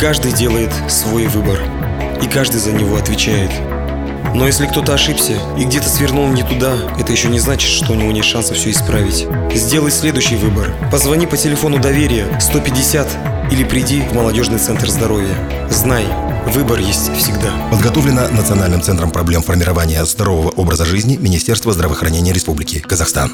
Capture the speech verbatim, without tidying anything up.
Каждый делает свой выбор, и каждый за него отвечает. Но если кто-то ошибся и где-то свернул не туда, это еще не значит, что у него нет шанса все исправить. Сделай следующий выбор. Позвони по телефону доверия сто пятьдесят или приди в молодежный центр здоровья. Знай, выбор есть всегда. Подготовлено Национальным центром проблем формирования здорового образа жизни Министерства здравоохранения Республики Казахстан.